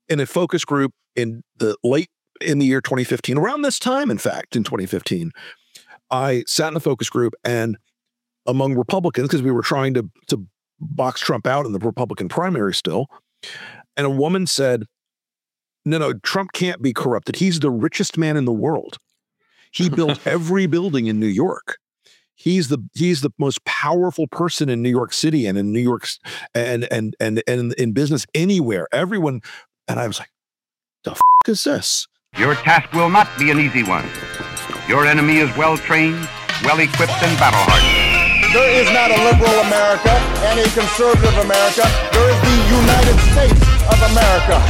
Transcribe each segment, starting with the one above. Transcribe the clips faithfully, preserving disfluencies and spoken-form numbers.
in a focus group in the late in the year twenty fifteen, around this time, in fact, in twenty fifteen, I sat in a focus group and among Republicans, because we were trying to, to box Trump out in the Republican primary still. And a woman said, no, no, Trump can't be corrupted. He's the richest man in the world. He built every building in New York. He's the he's the most powerful person in New York City and in New York and and and and in business anywhere. Everyone, and I was like, the f is this? Your task will not be an easy one. Your enemy is well trained, well equipped, and battle hardened. There is not a liberal America and a conservative America. There is the United States of America.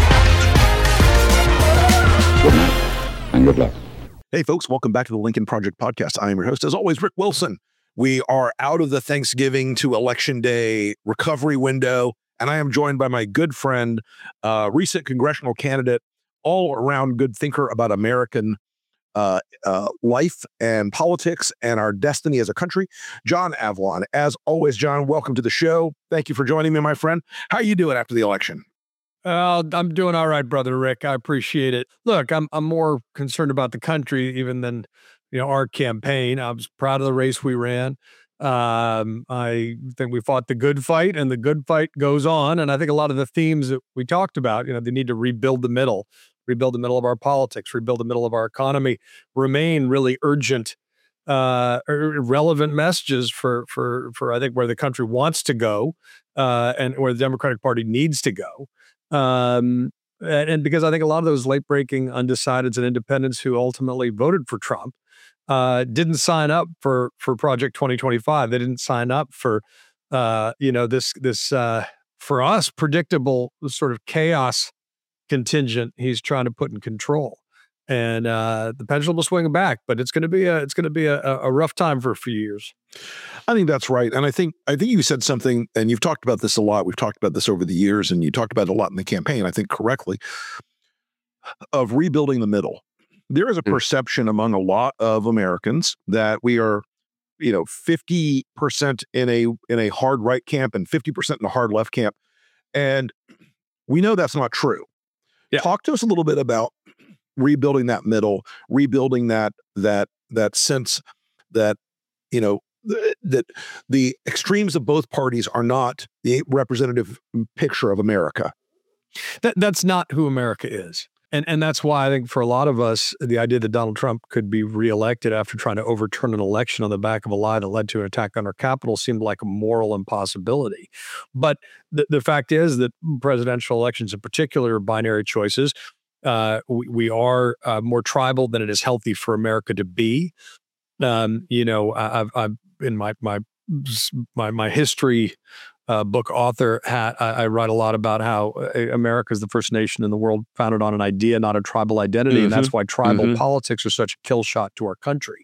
Good night and good luck. Hey, folks, welcome back to the Lincoln Project Podcast. I am your host, as always, Rick Wilson. We are out of the Thanksgiving to Election Day recovery window, and I am joined by my good friend, uh, recent congressional candidate, all-around good thinker about American uh, uh, life and politics and our destiny as a country, John Avlon. As always, John, welcome to the show. Thank you for joining me, my friend. How are you doing after the election? Uh, I'm doing all right, brother Rick. I appreciate it. Look, I'm I'm more concerned about the country even than, you know, our campaign. I was proud of the race we ran. Um, I think we fought the good fight, and the good fight goes on. And I think a lot of the themes that we talked about, you know, they need to rebuild the middle, rebuild the middle of our politics, rebuild the middle of our economy, remain really urgent, uh, relevant messages for for for I think where the country wants to go, uh, and where the Democratic Party needs to go. Um, and, and because I think a lot of those late breaking undecideds and independents who ultimately voted for Trump, uh, didn't sign up for, for Project twenty twenty-five. They didn't sign up for, uh, you know, this, this, uh, for us, predictable sort of chaos contingent he's trying to put in control. And, uh, the pendulum will swing back, but it's going to be a, it's going to be a, a rough time for a few years. I think that's right. And I think, I think you said something, and you've talked about this a lot. We've talked about this over the years, and you talked about it a lot in the campaign, I think correctly, of rebuilding the middle. There is a perception among a lot of Americans that we are, you know, fifty percent in a, in a hard right camp and fifty percent in a hard left camp. And we know that's not true. Yeah. Talk to us a little bit about rebuilding that middle, rebuilding that, that, that sense that, you know, th- that the extremes of both parties are not the representative picture of America. That that's not who America is. And and that's why I think for a lot of us, the idea that Donald Trump could be reelected after trying to overturn an election on the back of a lie that led to an attack on our Capitol seemed like a moral impossibility. But the, the fact is that presidential elections in particular are binary choices. Uh, we, we are uh, more tribal than it is healthy for America to be. Um, you know, I, I've, I've in my my my my history uh, book author hat, I, I write a lot about how America is the first nation in the world founded on an idea, not a tribal identity, mm-hmm. and that's why tribal mm-hmm. politics are such a kill shot to our country.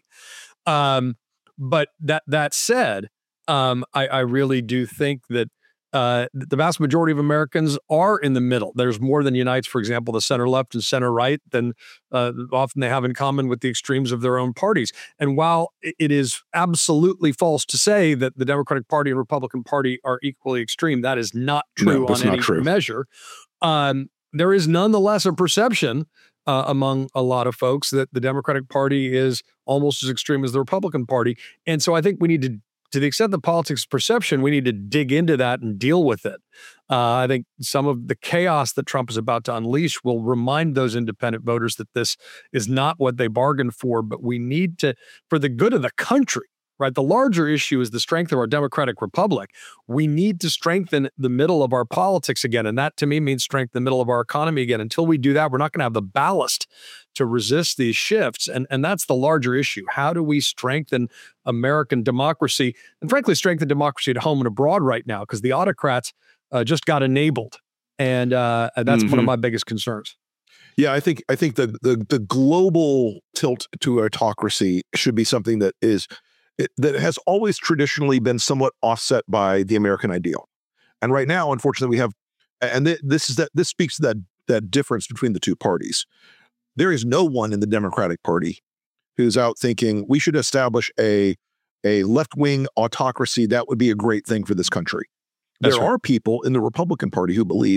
Um, but that that said, um, I, I really do think that. Uh, the vast majority of Americans are in the middle. There's more than unites, for example, the center left and center right than uh, often they have in common with the extremes of their own parties. And while it is absolutely false to say that the Democratic Party and Republican Party are equally extreme, that is not true no, on any true. measure. Um, there is nonetheless a perception uh, among a lot of folks that the Democratic Party is almost as extreme as the Republican Party. And so I think we need to To the extent that politics is perception, we need to dig into that and deal with it. Uh, I think some of the chaos that Trump is about to unleash will remind those independent voters that this is not what they bargained for, but we need to, for the good of the country, right? The larger issue is the strength of our democratic republic. We need to strengthen the middle of our politics again. And that to me means strengthen the middle of our economy again. Until we do that, we're not going to have the ballast to resist these shifts. And, and that's the larger issue. How do we strengthen American democracy and frankly, strengthen democracy at home and abroad right now? Because the autocrats uh, just got enabled. And uh, that's mm-hmm. one of my biggest concerns. Yeah, I think I think the, the the global tilt to autocracy should be something that is it, that has always traditionally been somewhat offset by the American ideal. And right now, unfortunately, we have, and th- this is that this speaks to that that difference between the two parties. There is no one in the Democratic Party who's out thinking we should establish a a left-wing autocracy. That would be a great thing for this country. That's there right. are people in the Republican Party who believe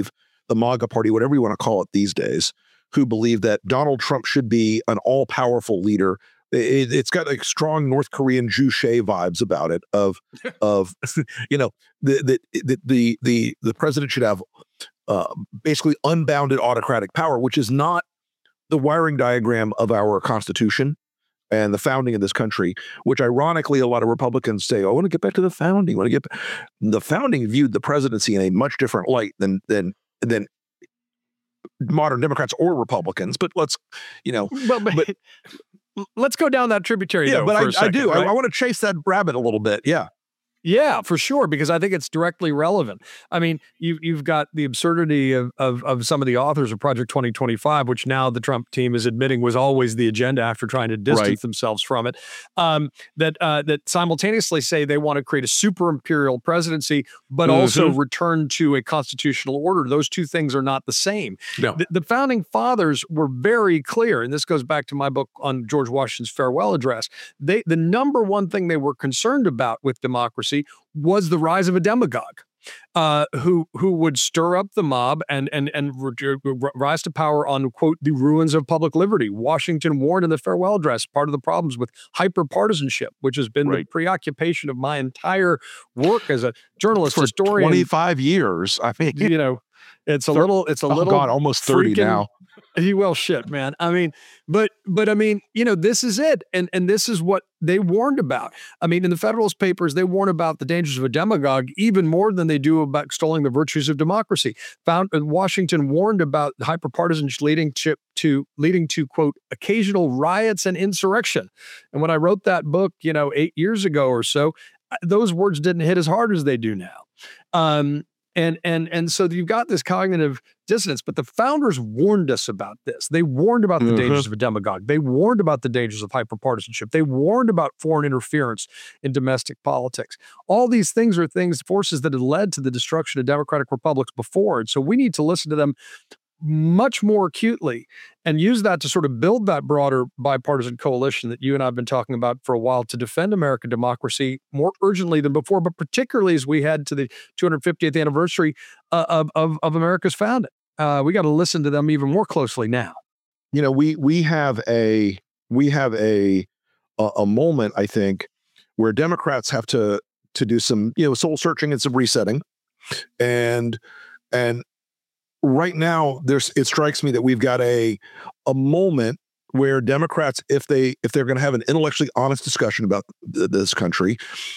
the MAGA party, whatever you want to call it these days, who believe that Donald Trump should be an all-powerful leader. It, it's got like strong North Korean Juche vibes about it. Of, of you know, the the the the the president should have uh, basically unbounded autocratic power, which is not the wiring diagram of our Constitution and the founding of this country. Which, ironically, a lot of Republicans say, "Oh, I want to get back to the founding. I want to get back." The founding viewed the presidency in a much different light than than than. modern Democrats or Republicans, but let's, you know, but, but, but let's go down that tributary. Yeah, though, but for I, a second, I do. right? I, I want to chase that rabbit a little bit. Yeah. Yeah, for sure, because I think it's directly relevant. I mean, you, you've got the absurdity of, of of some of the authors of Project twenty twenty-five, which now the Trump team is admitting was always the agenda after trying to distance Right. themselves from it, um, that uh, that simultaneously say they want to create a super imperial presidency, but Mm-hmm. also return to a constitutional order. Those two things are not the same. No. The, the founding fathers were very clear, and this goes back to my book on George Washington's farewell address. They the number one thing they were concerned about with democracy was the rise of a demagogue uh, who who would stir up the mob and and and r- r- rise to power on, quote, the ruins of public liberty. Washington warned in the farewell address, part of the problems with hyper-partisanship, which has been Right. the preoccupation of my entire work as a journalist, For historian. twenty-five years, I think. You know, it's a little, it's a Oh little. God, almost thirty freaking- now. Well, shit, man. I mean, but but I mean, you know, this is it, and and this is what they warned about. I mean, in the Federalist Papers, they warn about the dangers of a demagogue even more than they do about extolling the virtues of democracy. Found uh, Washington warned about hyperpartisanship leading to, to leading to, quote, occasional riots and insurrection. And when I wrote that book, you know, eight years ago or so, those words didn't hit as hard as they do now. Um, And and and so you've got this cognitive dissonance, but the founders warned us about this. They warned about the Mhm. dangers of a demagogue. They warned about the dangers of hyperpartisanship. They warned about foreign interference in domestic politics. All these things are things, forces that had led to the destruction of democratic republics before. And so we need to listen to them much more acutely and use that to sort of build that broader bipartisan coalition that you and I have been talking about for a while to defend American democracy more urgently than before, but particularly as we head to the two hundred fiftieth anniversary uh, of, of, of America's founding. Uh, we got to listen to them even more closely now. You know, we we have a we have a a, a moment, I think, where Democrats have to to do some, you know, soul searching and some resetting. And and right now, there's it strikes me that we've got a a moment where Democrats, if they if they're going to have an intellectually honest discussion about th- this country,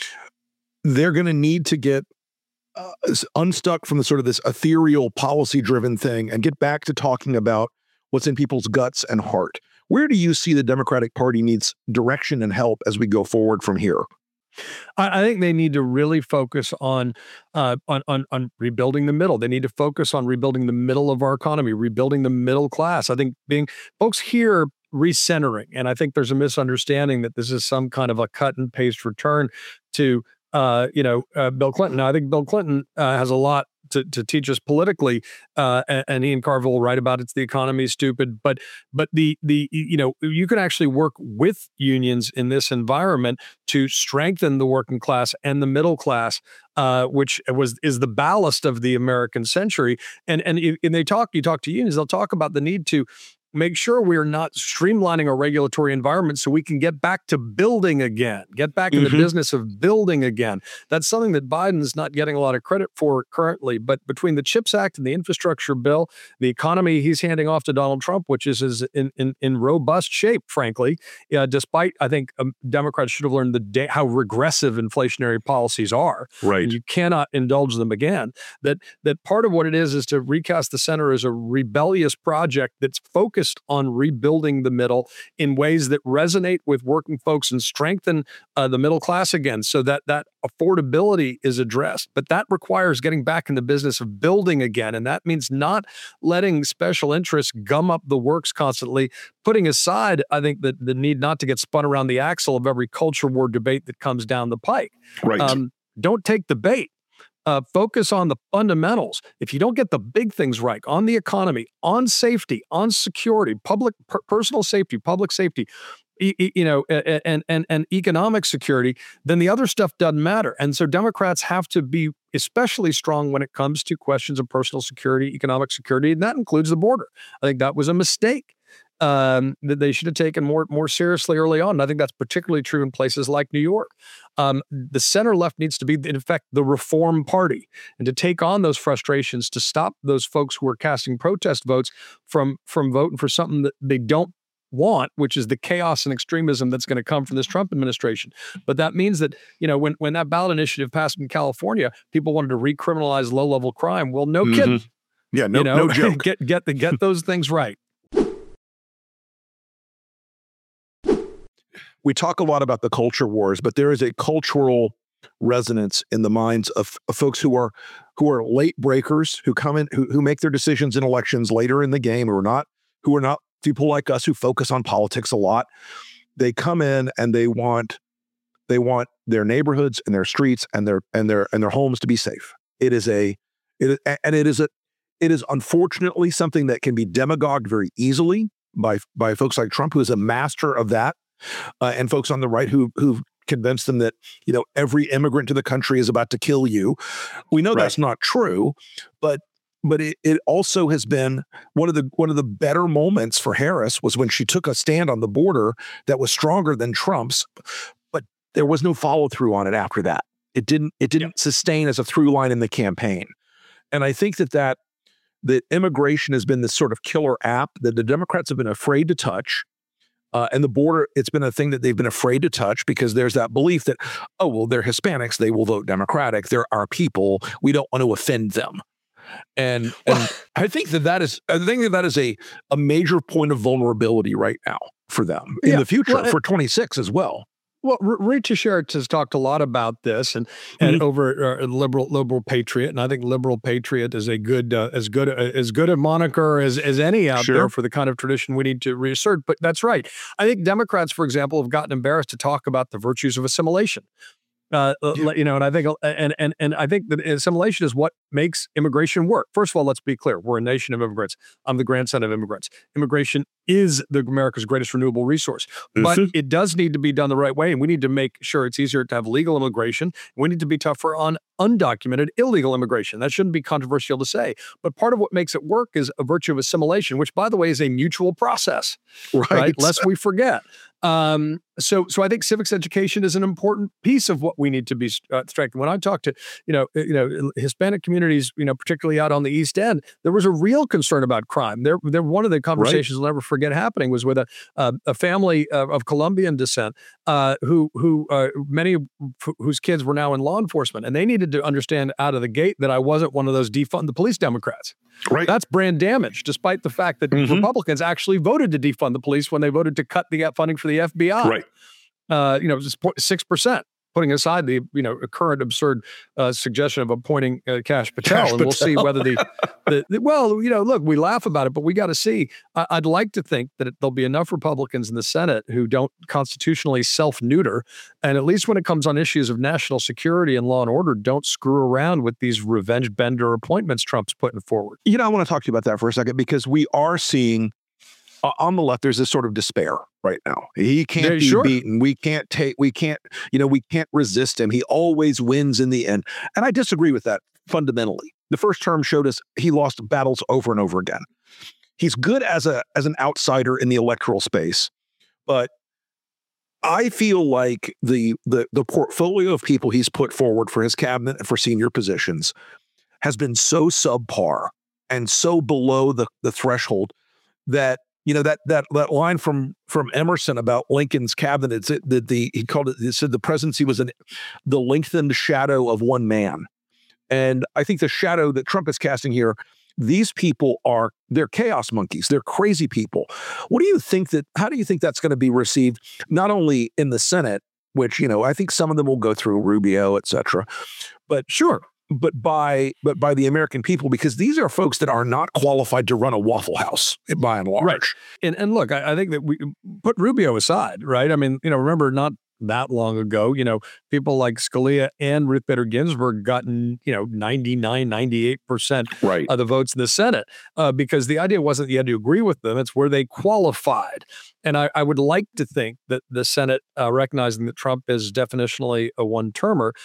they're going to need to get uh, unstuck from the sort of this ethereal policy driven thing and get back to talking about what's in people's guts and heart. Where do you see the Democratic Party needs direction and help as we go forward from here? I, I think they need to really focus on, uh, on on on rebuilding the middle. They need to focus on rebuilding the middle of our economy, rebuilding the middle class. I think being folks here recentering, and I think there's a misunderstanding that this is some kind of a cut and paste return to uh, you know uh, Bill Clinton. Now, I think Bill Clinton uh, has a lot to, to teach us politically, uh, and, and Ian Carville will write about it's the economy is stupid, but but the the you know you can actually work with unions in this environment to strengthen the working class and the middle class, uh, which was is the ballast of the American century. And and and they talk, you talk to unions, they'll talk about the need to make sure we're not streamlining our regulatory environment so we can get back to building again, get back in Mhm. the business of building again. That's something that Biden's not getting a lot of credit for currently, but between the CHIPS Act and the infrastructure bill, the economy he's handing off to Donald Trump, which is, is in, in, in robust shape, frankly, uh, despite, I think, um, Democrats should have learned the day, how regressive inflationary policies are. Right. And you cannot indulge them again. That that part of what it is is to recast the center as a rebellious project that's focused on rebuilding the middle in ways that resonate with working folks and strengthen uh, the middle class again, so that that affordability is addressed. But that requires getting back in the business of building again, and that means not letting special interests gum up the works constantly. Putting aside, I think, that the need not to get spun around the axle of every culture war debate that comes down the pike. Right. Um, don't take the bait. Uh, focus on the fundamentals. If you don't get the big things right on the economy, on safety, on security, public per- personal safety, public safety, e- e- you know, and and and economic security, then the other stuff doesn't matter. And so Democrats have to be especially strong when it comes to questions of personal security, economic security, and that includes the border. I think that was a mistake um, that they should have taken more more seriously early on. And I think that's particularly true in places like New York. Um, the center left needs to be, in effect, the reform party, and to take on those frustrations, to stop those folks who are casting protest votes from from voting for something that they don't want, which is the chaos and extremism that's going to come from this Trump administration. But that means that, you know, when when that ballot initiative passed in California, people wanted to recriminalize low-level crime. Well, no Mhm. kidding. Yeah, no, you know? no joke. get get the get those things right. We talk a lot about the culture wars, but there is a cultural resonance in the minds of, of folks who are who are late breakers, who come in, who, who make their decisions in elections later in the game, who are not who are not people like us who focus on politics a lot. They come in and they want they want their neighborhoods and their streets and their and their and their homes to be safe. It is a it and it is a it is unfortunately something that can be demagogued very easily by by folks like Trump, who is a master of that. Uh, and folks on the right who who've convinced them that, you know, every immigrant to the country is about to kill you. We know Right. that's not true, but but it, it also has been one of the one of the better moments for Harris was when she took a stand on the border that was stronger than Trump's, but there was no follow through on it after that. It didn't it didn't sustain as a through line in the campaign. And I think that that that immigration has been this sort of killer app that the Democrats have been afraid to touch. Uh, and the border, it's been a thing that they've been afraid to touch because there's that belief that, oh, well, they're Hispanics, they will vote Democratic. They're our people. We don't want to offend them. And and I think that that is, I think that that is a, a major point of vulnerability right now for them in Yeah. the future, Well, it- for twenty-six as well. Well, R- Rita Sherritz has talked a lot about this, and and Mhm. over uh, liberal liberal patriot, and I think liberal patriot is a good uh, as good uh, as good a moniker as as any out Sure. there for the kind of tradition we need to reassert. But that's right. I think Democrats, for example, have gotten embarrassed to talk about the virtues of assimilation. Uh, uh, you know, and I think, and and and I think that assimilation is what makes immigration work. First of all, let's be clear: we're a nation of immigrants. I'm the grandson of immigrants. Immigration is the America's greatest renewable resource, but Mhm. it does need to be done the right way, and we need to make sure it's easier to have legal immigration. We need to be tougher on undocumented illegal immigration. That shouldn't be controversial to say. But part of what makes it work is a virtue of assimilation, which, by the way, is a mutual process. Right. Right? Lest we forget. Um, so, so I think civics education is an important piece of what we need to be uh, strengthened. When I talk to, you know, you know, Hispanic communities, you know, particularly out on the East End, there was a real concern about crime. There, there one of the conversations I'll never forget happening was with a uh, a family of, of Colombian descent uh, who who uh, many of f- whose kids were now in law enforcement, and they needed to understand out of the gate that I wasn't one of those defund the police Democrats. Right. That's brand damage, despite the fact that Mhm. Republicans actually voted to defund the police when they voted to cut the funding for the F B I. Right. Uh, you know, just six percent, putting aside the, you know, current absurd uh, suggestion of appointing uh, Kash Patel. Kash and we'll see Patel. whether the, the, the, well, you know, look, we laugh about it, but we got to see. I, I'd like to think that it, there'll be enough Republicans in the Senate who don't constitutionally self-neuter. And at least when it comes on issues of national security and law and order, don't screw around with these revenge bender appointments Trump's putting forward. You know, I want to talk to you about that for a second because we are seeing uh, on the left, there's this sort of despair right now. He can't Yeah, be sure. beaten. We can't take, we can't, you know, we can't resist him. He always wins in the end. And I disagree with that fundamentally. The first term showed us he lost battles over and over again. He's good as a as an outsider in the electoral space, but I feel like the the the portfolio of people he's put forward for his cabinet and for senior positions has been so subpar and so below the the threshold that, you know, that that that line from from Emerson about Lincoln's cabinet, it's it, the, the he called it, he said the presidency was an the lengthened shadow of one man. And I think the shadow that Trump is casting here, these people are, they're chaos monkeys. They're crazy people. What do you think that, how do you think that's going to be received, not only in the Senate, which, you know, I think some of them will go through Rubio, et cetera, but sure, but by, but by the American people, because these are folks that are not qualified to run a Waffle House by and large. Right. And and look, I, I think that we put Rubio aside, right? I mean, you know, remember not that long ago, you know, people like Scalia and Ruth Bader Ginsburg gotten, you know, ninety-nine, ninety-eight percent Right. of the votes in the Senate uh, because the idea wasn't you had to agree with them. It's where they qualified. And I, I would like to think that the Senate, uh, recognizing that Trump is definitionally a one-termer,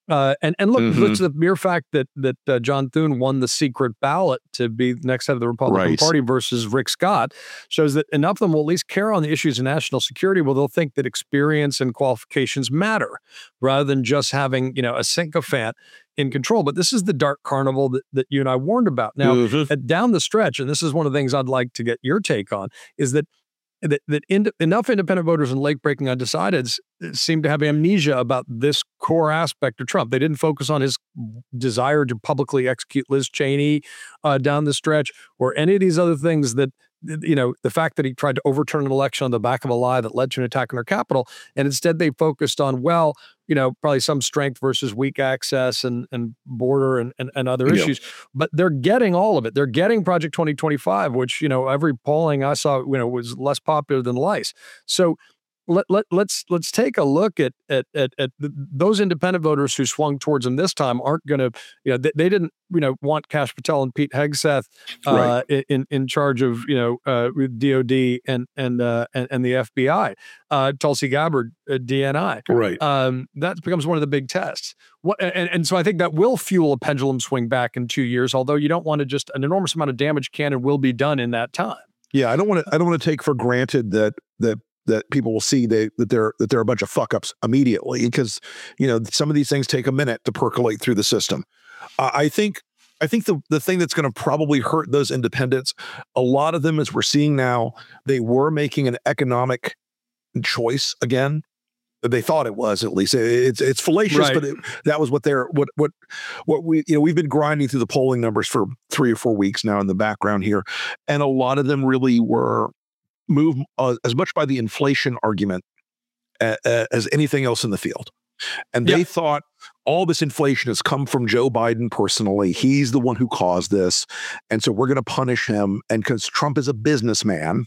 Uh, and and look, Mhm. look to the mere fact that that uh, John Thune won the secret ballot to be next head of the Republican Right. Party versus Rick Scott shows that enough of them will at least care on the issues of national security. Well, they'll think that experience and qualifications matter rather than just having, you know, a sycophant in control. But this is the dark carnival that, that you and I warned about. Now, Mhm. at down the stretch, and this is one of the things I'd like to get your take on, is that that, that ind- enough independent voters and late-breaking undecideds seem to have amnesia about this core aspect of Trump. They didn't focus on his desire to publicly execute Liz Cheney uh, down the stretch or any of these other things that, you know, the fact that he tried to overturn an election on the back of a lie that led to an attack on our Capitol. And instead they focused on, well, you know, probably some strength versus weak access and, and border and, and, and other Yeah. issues. But they're getting all of it. They're getting Project twenty twenty-five, which, you know, every polling I saw, you know, was less popular than lice. So let, let, let's let's take a look at at at, at th- those independent voters who swung towards him this time aren't going to, you know, they, they didn't, you know, want Kash Patel and Pete Hegseth uh, Right. in in charge of, you know, uh, D O D and and uh, and, and the F B I, uh, Tulsi Gabbard, uh, D N I. Right. Um, that becomes one of the big tests. What and, and so I think that will fuel a pendulum swing back in two years. Although you don't want to just an enormous amount of damage can and will be done in that time. Yeah, I don't want to. I don't want to take for granted that that that people will see they that they're that they're a bunch of fuck ups immediately, because you know some of these things take a minute to percolate through the system. Uh, I think I think the the thing that's going to probably hurt those independents, a lot of them, as we're seeing now, they were making an economic choice again. They thought it was, at least. It's it's fallacious, Right. but it, that was what they're what what what we you know we've been grinding through the polling numbers for three or four weeks now in the background here, and a lot of them really were moved uh, as much by the inflation argument uh, uh, as anything else in the field. And they Yeah. thought all this inflation has come from Joe Biden personally. He's the one who caused this, and so we're going to punish him. And because Trump is a businessman,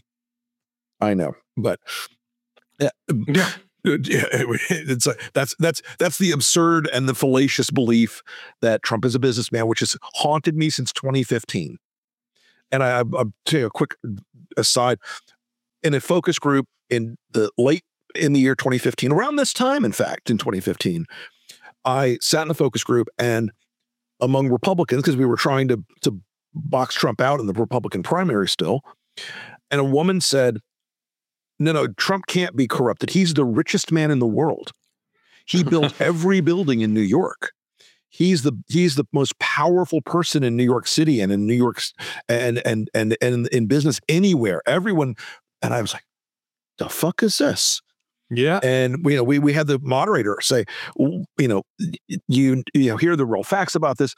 I know, but yeah. Yeah. Yeah, it's a, that's that's that's the absurd and the fallacious belief that Trump is a businessman, which has haunted me since twenty fifteen. And I, I, I'll tell you a quick aside. In a focus group in the late in the year twenty fifteen, around this time, in fact, in twenty fifteen, I sat in a focus group and among Republicans, because we were trying to to box Trump out in the Republican primary still, and a woman said, no, no, Trump can't be corrupted. He's the richest man in the world. He built every building in New York. He's the he's the most powerful person in New York City and in New York and and and and in business anywhere. Everyone, and I was like, the fuck is this? Yeah. And we, you know, we we had the moderator say, you know, you you know, here are the real facts about this.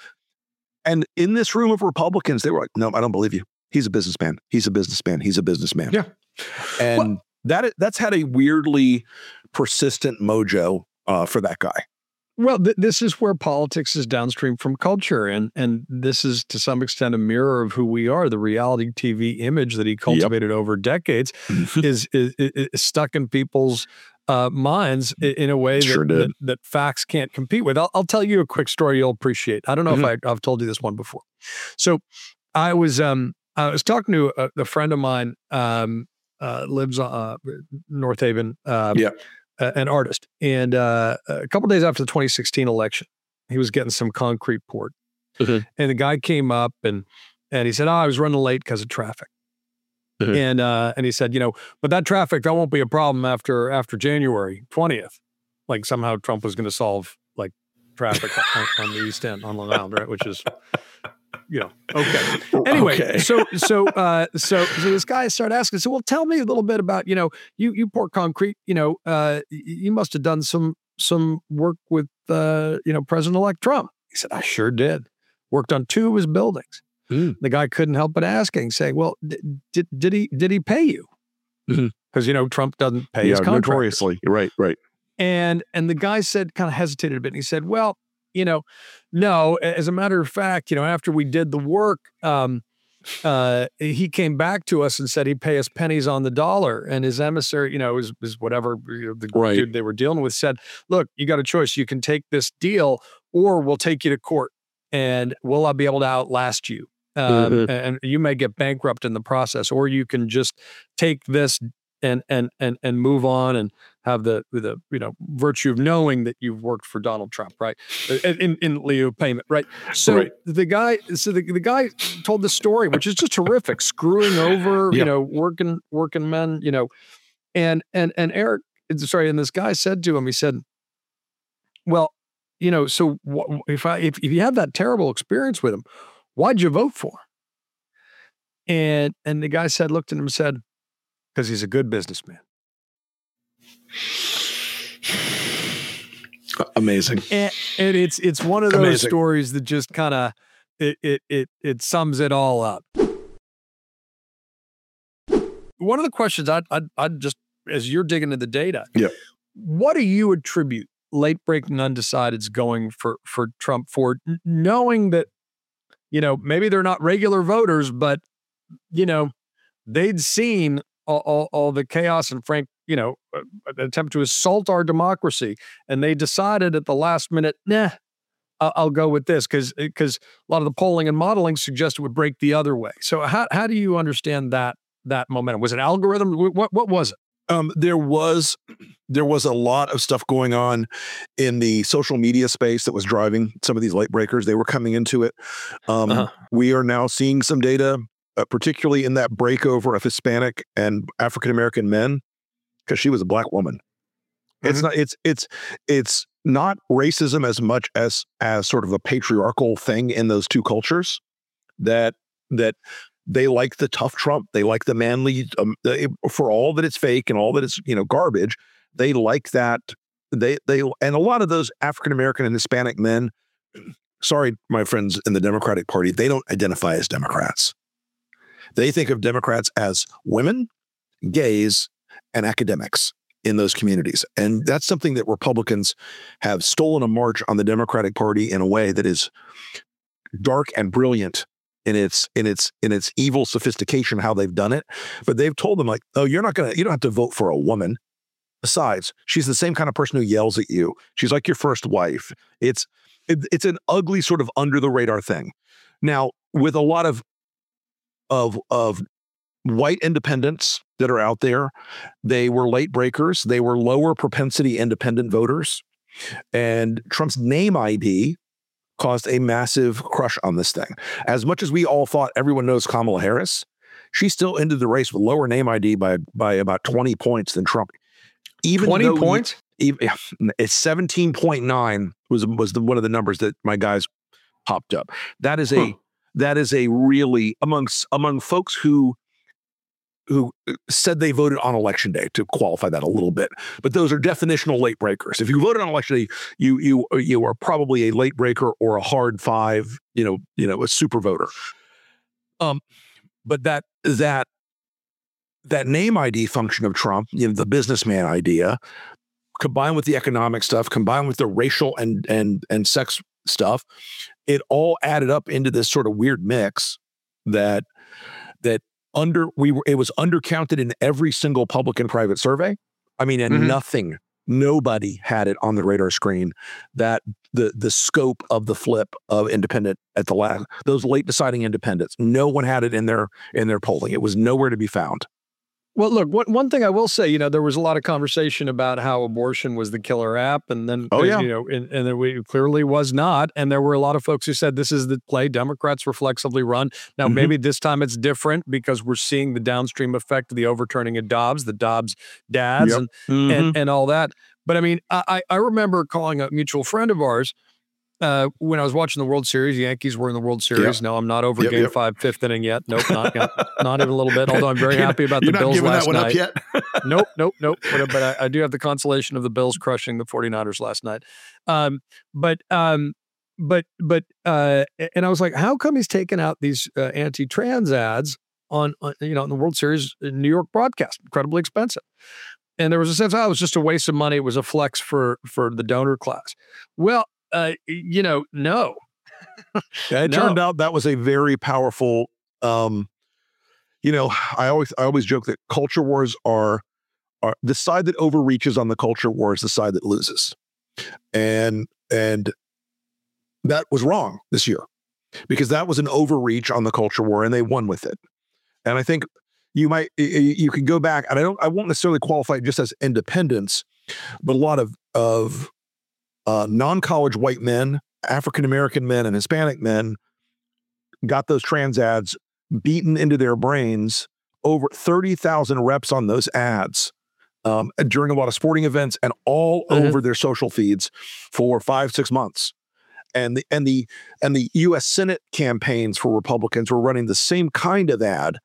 And in this room of Republicans, they were like, no, I don't believe you. He's a businessman. He's a businessman. He's a businessman. Yeah. And Well- that that's had a weirdly persistent mojo uh, for that guy. Well, th- this is where politics is downstream from culture, and and this is to some extent a mirror of who we are. The reality T V image that he cultivated over decades is, is, is is stuck in people's uh, minds in, in a way that, Sure did. that that facts can't compete with. I'll, I'll tell you a quick story you'll appreciate. I don't know Mhm. if I, I've told you this one before. So, I was um I was talking to a, a friend of mine. Um, uh, lives uh, North Haven. Um, Yeah. Uh, an artist. And uh, a couple days after the twenty sixteen election, he was getting some concrete poured. Mhm. And the guy came up and and he said, oh, I was running late because of traffic. Mhm. And uh, and he said, you know, but that traffic, that won't be a problem after after January twentieth. Like somehow Trump was going to solve like traffic on, on the East End, on Long Island, right? Which is, you know, okay. Anyway, Okay. so so uh, so so this guy started asking, so well, tell me a little bit about, you know, you you pour concrete, you know, uh, y- you must have done some some work with uh, you know, President-elect Trump. He said, I sure did. Worked on two of his buildings. Mm. The guy couldn't help but asking, saying, well, d- did did he did he pay you? Mhm. Because you know Trump doesn't pay his contractors. notoriously. Right, right. And and the guy said, kind of hesitated a bit, and he said, well, you know, no, a- as a matter of fact, you know, after we did the work, um, uh, he came back to us and said he'd pay us pennies on the dollar. And his emissary, you know, was, was whatever you know, the Right. dude they were dealing with said, look, you got a choice. You can take this deal or we'll take you to court and we'll be able to outlast you. Um, Mhm. And you may get bankrupt in the process, or you can just take this and and and and move on and have the the you know virtue of knowing that you've worked for Donald Trump, right? In in lieu of payment, right? So Right. the guy, so the, the guy told the story, which is just terrific, screwing over Yeah. you know working working men, you know, and and and Eric, sorry, and this guy said to him, he said, well, you know, so wh- if I if, if you had that terrible experience with him, why'd you vote for him? And and the guy said, looked at him and said, because he's a good businessman. Amazing. And, and it's it's one of those Amazing. stories that just kind of it, it it it sums it all up. One of the questions I'd, I'd I'd just as you're digging into the data, Yeah. what do you attribute late breaking undecideds going for for Trump for, n- knowing that you know maybe they're not regular voters, but you know they'd seen all, all, all the chaos and frank you know uh, attempt to assault our democracy, and they decided at the last minute, nah, I'll, I'll go with this because because a lot of the polling and modeling suggests it would break the other way. So how how do you understand that that momentum? Was it algorithm? Wh- What what was it? Um, there was there was a lot of stuff going on in the social media space that was driving some of these late breakers. They were coming into it. Um, Uh-huh. We are now seeing some data, uh, particularly in that breakover of Hispanic and African American men, because she was a black woman. It's not. It's it's it's not racism as much as as sort of a patriarchal thing in those two cultures. That that. They like the tough Trump. They like the manly, um, they, for all that it's fake and all that it's you know garbage. They like that. They they and a lot of those African American and Hispanic men. Sorry, my friends in the Democratic Party, they don't identify as Democrats. They think of Democrats as women, gays, and academics in those communities, and that's something that Republicans have stolen a march on the Democratic Party in a way that is dark and brilliant in its in its in its evil sophistication, how they've done it. But they've told them like, oh, you're not gonna, you don't have to vote for a woman. Besides, she's the same kind of person who yells at you. She's like your first wife. It's it, it's an ugly sort of under the radar thing. Now, with a lot of of of white independents that are out there, they were late breakers. They were lower propensity independent voters, and Trump's name I D caused a massive crush on this thing. As much as we all thought everyone knows Kamala Harris, she still ended the race with lower name I D by by about twenty points than Trump. Even twenty though points? Even, it's seventeen point nine was was the, one of the numbers that my guys popped up. That is a Huh. that is a really amongst among folks who who said they voted on election day, to qualify that a little bit. But those are definitional late breakers. If you voted on election day, you you you are probably a late breaker or a hard five, you know, you know, a super voter. Um, but that that that name I D function of Trump, you know, the businessman idea, combined with the economic stuff, combined with the racial and and and sex stuff, it all added up into this sort of weird mix that that under we were it was undercounted in every single public and private survey. I mean, and Mhm. nothing, nobody had it on the radar screen that the the scope of the flip of independent at the last, those late deciding independents, no one had it in their in their polling. It was nowhere to be found. Well, look, one, one thing I will say, you know, there was a lot of conversation about how abortion was the killer app, and then, Oh, uh, yeah. you know, and, and it we- clearly was not. And there were a lot of folks who said this is the play Democrats reflexively run. Now, Mhm. maybe this time it's different because we're seeing the downstream effect of the overturning of Dobbs, the Dobbs dads, Yep. and, Mhm. and and all that. But I mean, I I I remember calling a mutual friend of ours uh, when I was watching the World Series. The Yankees were in the World Series. No, I'm not over Yep, Game yep. Five, fifth inning yet. Nope, not yet. Not even a little bit. Although I'm very You're not- happy about you're the not Bills giving last that one night. up yet. nope, nope, nope. But, but I, I do have the consolation of the Bills crushing the 49ers last night. Um, but um, but but uh, and I was like, how come he's taking out these uh, anti-trans ads on, on you know in the World Series in New York broadcast? Incredibly expensive. And there was a sense, oh, it was just a waste of money. It was a flex for for the donor class. Well, uh, you know, no. Yeah, it No. turned out that was a very powerful. Um, you know, I always I always joke that culture wars are are the side that overreaches on the culture war is the side that loses, and and that was wrong this year because that was an overreach on the culture war, and they won with it. And I think, you might you can go back, and I don't I won't necessarily qualify it just as independence, but a lot of of uh, non-college white men, African American men, and Hispanic men got those trans ads beaten into their brains. Over thirty thousand reps on those ads um, during a lot of sporting events and all mm-hmm. over their social feeds for five, six months. And the and the and the U S Senate campaigns for Republicans were running the same kind of ad,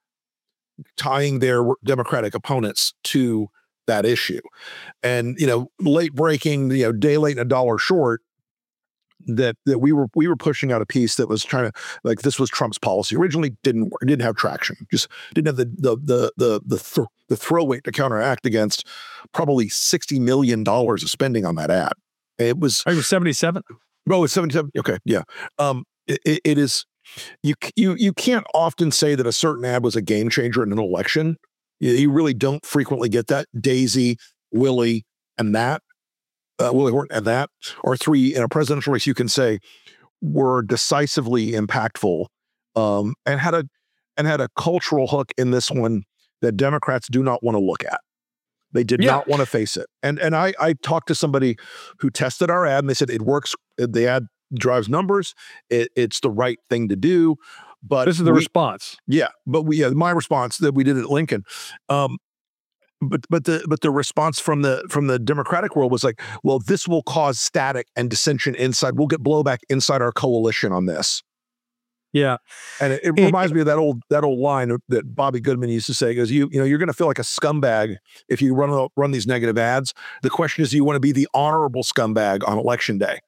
tying their Democratic opponents to that issue. And you know, late breaking, you know, day late and a dollar short. That that we were we were pushing out a piece that was trying to, like, this was Trump's policy. Originally didn't work, didn't have traction, just didn't have the the the the the, th- the throw weight to counteract against probably sixty million dollars of spending on that ad. It was it was seventy-seven. Oh, it's seventy-seven. Okay, yeah. Um, it, it is. You you you can't often say that a certain ad was a game changer in an election. You, you really don't frequently get that. Daisy, Willie, and that. Uh, Willie Horton and that, or three in a presidential race, you can say were decisively impactful, um, and had a and had a cultural hook in this one that Democrats do not want to look at. They did yeah. not want to face it. And and I I talked to somebody who tested our ad, and they said it works. The ad drives numbers. It, it's the right thing to do. But this is the we, response. Yeah, but we yeah my response that we did at Lincoln. Um, But but the but the response from the from the Democratic world was like, well, this will cause static and dissension inside. We'll get blowback inside our coalition on this. Yeah, and it, it reminds me of that old that old line that Bobby Goodman used to say. He goes, you you know, you're going to feel like a scumbag if you run run these negative ads. The question is, do you want to be the honorable scumbag on election day?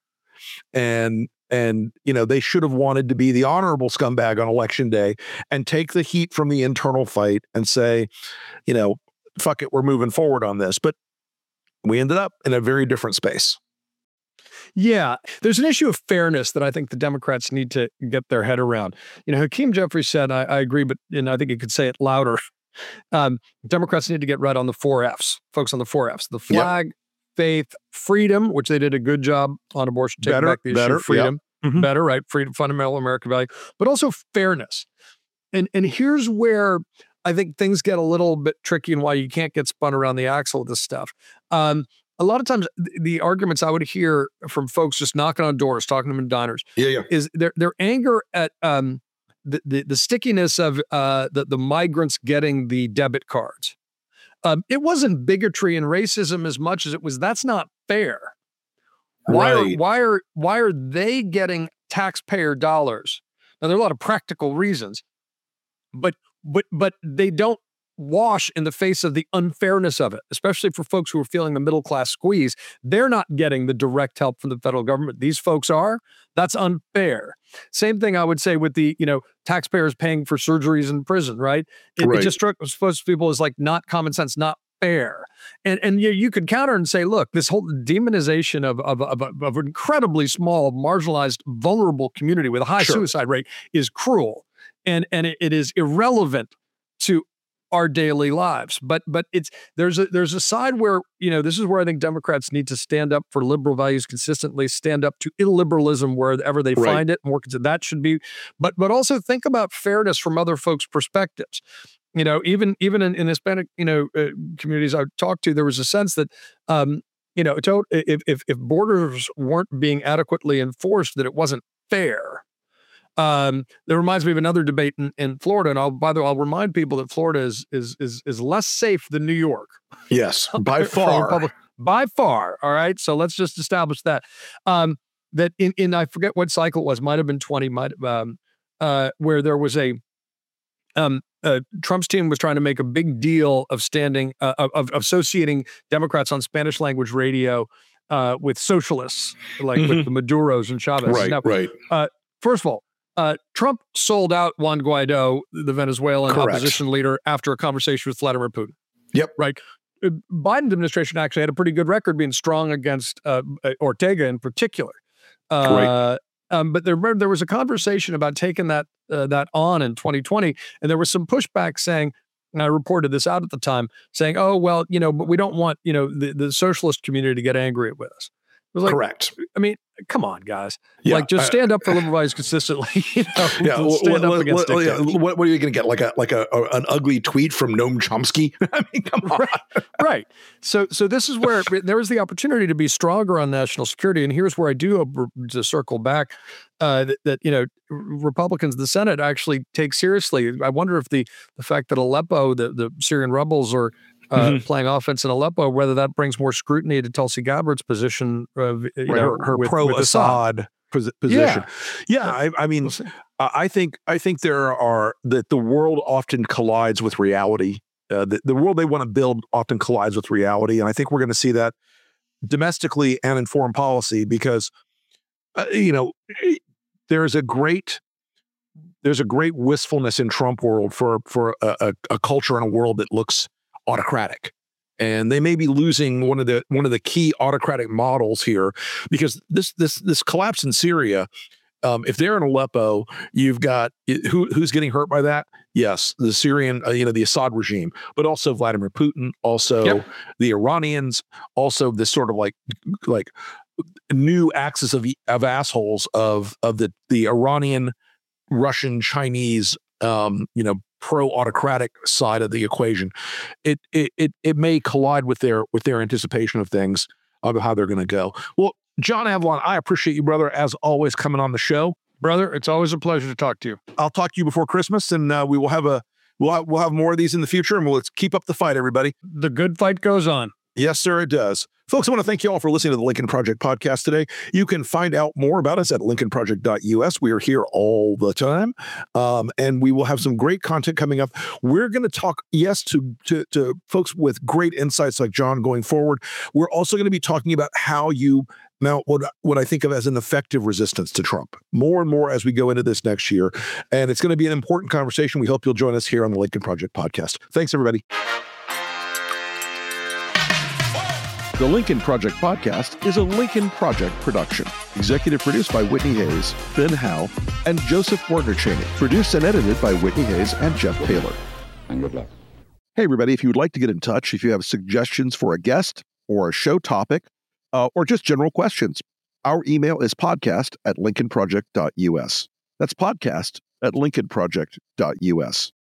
And and you know, they should have wanted to be the honorable scumbag on election day and take the heat from the internal fight and say, you know, fuck it, we're moving forward on this. But we ended up in a very different space. Yeah, there's an issue of fairness that I think the Democrats need to get their head around. You know, Hakeem Jeffries said, I, I agree, but and I think he could say it louder. Um, Democrats need to get right on the four Fs, focus on the four Fs, the flag, yep. faith, freedom, which they did a good job on abortion, taking better, back the issue better, of freedom, yep. mm-hmm. better, right? Freedom, fundamental American value, but also fairness. And and here's where I think things get a little bit tricky and why you can't get spun around the axle with this stuff. Um, a lot of times the, the arguments I would hear from folks just knocking on doors, talking to them in diners, yeah, yeah. is their their anger at um, the, the the stickiness of uh, the, the migrants getting the debit cards. Um, it wasn't bigotry and racism as much as it was, that's not fair. Why right. are, why are, why are they getting taxpayer dollars? Now, there are a lot of practical reasons, but But but they don't wash in the face of the unfairness of it, especially for folks who are feeling the middle class squeeze. They're not getting the direct help from the federal government. These folks are. That's unfair. Same thing I would say with the, you know, taxpayers paying for surgeries in prison, right? It, right. it just struck most people as like not common sense, not fair. And and you, you could counter and say, look, this whole demonization of of, of, of an incredibly small, marginalized, vulnerable community with a high sure. suicide rate is cruel. And and it, it is irrelevant to our daily lives. But but it's there's a there's a side where, you know, this is where I think Democrats need to stand up for liberal values consistently, stand up to illiberalism wherever they right. find it, and work into that should be. But but also think about fairness from other folks' perspectives. You know, even even in, in Hispanic, you know, uh, communities I've talked to, there was a sense that, um, you know, if if if borders weren't being adequately enforced, that it wasn't fair. Um, that reminds me of another debate in, in Florida, and I'll by the way, I'll remind people that Florida is is is is less safe than New York. Yes, by far, public, by far. All right, so let's just establish that. Um, that in in I forget what cycle it was, might have been twenty, might um, uh, where there was a um. Uh, Trump's team was trying to make a big deal of standing uh, of, of associating Democrats on Spanish language radio uh, with socialists, like mm-hmm. with the Maduros and Chavez. Right, now, right. Uh, first of all. Uh, Trump sold out Juan Guaido, the Venezuelan Correct. opposition leader, after a conversation with Vladimir Putin. Yep. Right. Uh, Biden administration actually had a pretty good record being strong against uh, Ortega in particular. Uh, right. Um, but there, there was a conversation about taking that uh, that on in twenty twenty, and there was some pushback saying, and I reported this out at the time, saying, "Oh well, you know, but we don't want you know the, the socialist community to get angry with us." was like, Correct. I mean, come on, guys. Yeah, like, just I- stand up for liberal values consistently. You know, Yeah, well, stand well, up against well, yeah, dictators. what, what are you going to get? Like a like a, a an ugly tweet from Noam Chomsky? I mean, come on. Right. So, so this is where there is the opportunity to be stronger on national security. And here's where I do uh, to circle back uh, that, that, you know, Republicans in the Senate actually take seriously. I wonder if the the fact that Aleppo, the, the Syrian rebels are uh, Mhm. playing offense in Aleppo, whether that brings more scrutiny to Tulsi Gabbard's position, of, you Right, know, her, her with- pro with Assad. Assad pos- position. Yeah, I, I mean, We'll see. I I think I think there are that the world often collides with reality. Uh, the, the world they want to build often collides with reality, and I think we're going to see that domestically and in foreign policy because uh, you know there's a great there's a great wistfulness in Trump world for for a, a, a culture and a world that looks autocratic. And they may be losing one of the one of the key autocratic models here because this this this collapse in Syria. Um, if they're in Aleppo, you've got who who's getting hurt by that? Yes, the Syrian, uh, you know, the Assad regime, but also Vladimir Putin, also Yep. the Iranians, also this sort of like like new axis of of assholes of of the the Iranian, Russian, Chinese, um, you know, pro-autocratic side of the equation. It it it it may collide with their with their anticipation of things of how they're going to go. Well, John Avlon, I appreciate you, brother, as always, coming on the show. Brother, it's always a pleasure to talk to you. I'll talk to you before Christmas, and uh, we will have a we'll have, we'll have more of these in the future, and we'll let's keep up the fight, everybody. The good fight goes on. Yes, sir, it does. Folks, I want to thank you all for listening to the Lincoln Project podcast today. You can find out more about us at lincoln project dot U S. We are here all the time, um, and we will have some great content coming up. We're going to talk, yes, to, to, to folks with great insights like John going forward. We're also going to be talking about how you mount what, what I think of as an effective resistance to Trump, more and more as we go into this next year. And it's going to be an important conversation. We hope you'll join us here on the Lincoln Project podcast. Thanks, everybody. The Lincoln Project podcast is a Lincoln Project production. Executive produced by Whitney Hayes, Ben Howe, and Joseph Warner Cheney. Produced and edited by Whitney Hayes and Jeff Taylor. And good luck. Hey, everybody, if you would like to get in touch, if you have suggestions for a guest or a show topic, uh, or just general questions, our email is podcast at lincoln project dot U S. That's podcast at lincoln project dot U S.